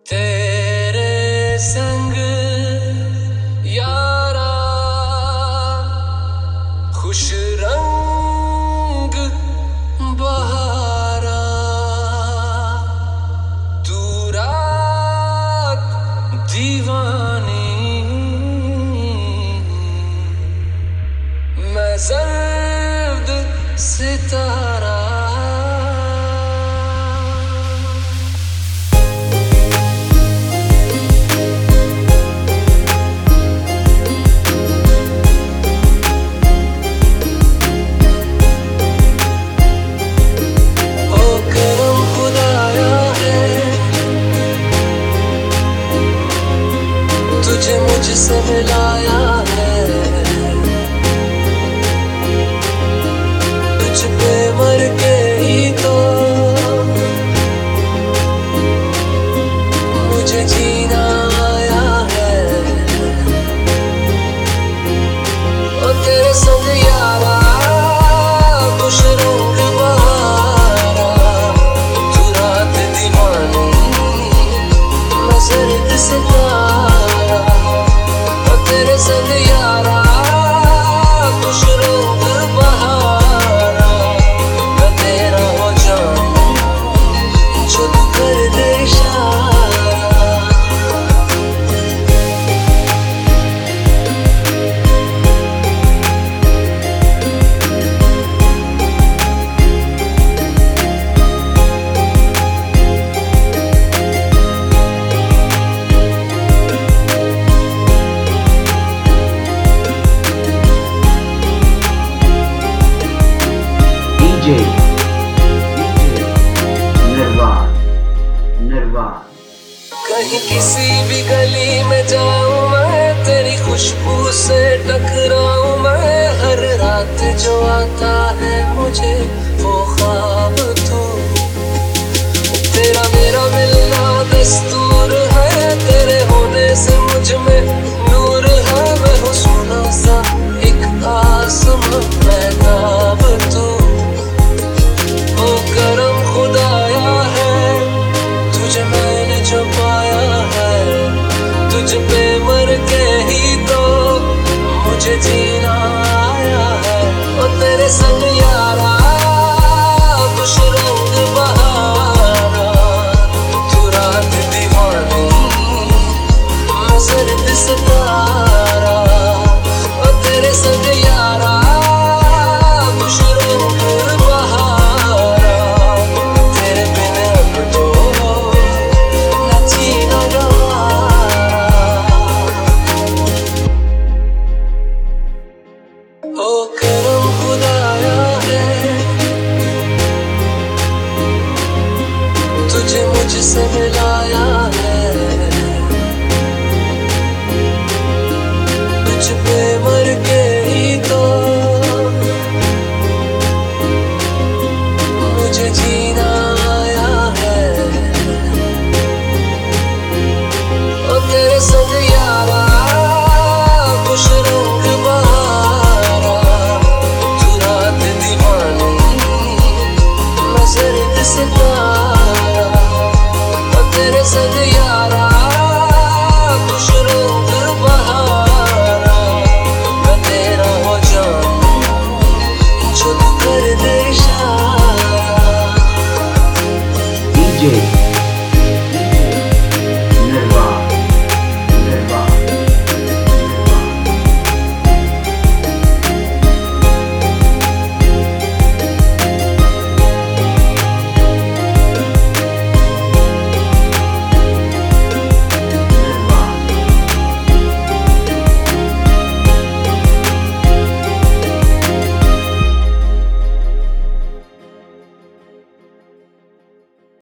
तेरे संग यारा खुश रंग बहारा, तू रात दीवानी, मैं जर्द सितारा। तुझे मुझसे मिलाया है, तुझ पे मर के ही तो मुझे जीना आया है। और तेरे संग यारा खुश रंग बहारा, तू रात दीवानी, मैं जर्द सितारा। तेरे संग यारा खुश रंग बहारा, मैं तेरा हो जाऊं जो तू कर दे इशारा। कहीं किसी भी गली में जाऊं मैं, तेरी खुशबू से टकराऊं मैं। हर रात जो आता है मुझे वो ख्वाब तू, तेरा मेरा मिलना दस्तूर है। तेरे होने से मुझ में नूर है, मैं हूँ सोना सा एक आसमां महताब तू। ओ करम खुदाया है, तुझे मैंने जो पाया है, तुझ पे मर के ही तो मुझे जीना आया है। और तेरे संग यारा खुश रंग बहारा, तू रात दीवानी, मैं जर्द सितारा। और तेरे संग यारा खुश रंग बहारा, तेरे बिन अब तो न जीना गवारा। ओ करम खुदाया है, तुझे मुझसे मिलाया है, तुझ पे मर के ही तो मुझे जीना आया है। और तेरे संग यारा खुश रंग बहारा, तू रात दीवानी, मैं जर्द सितारा। और तेरे संग यारा खुश रंग बहारा, मैं तेरा हो जाऊं जो तू कर दे इशारा। DJ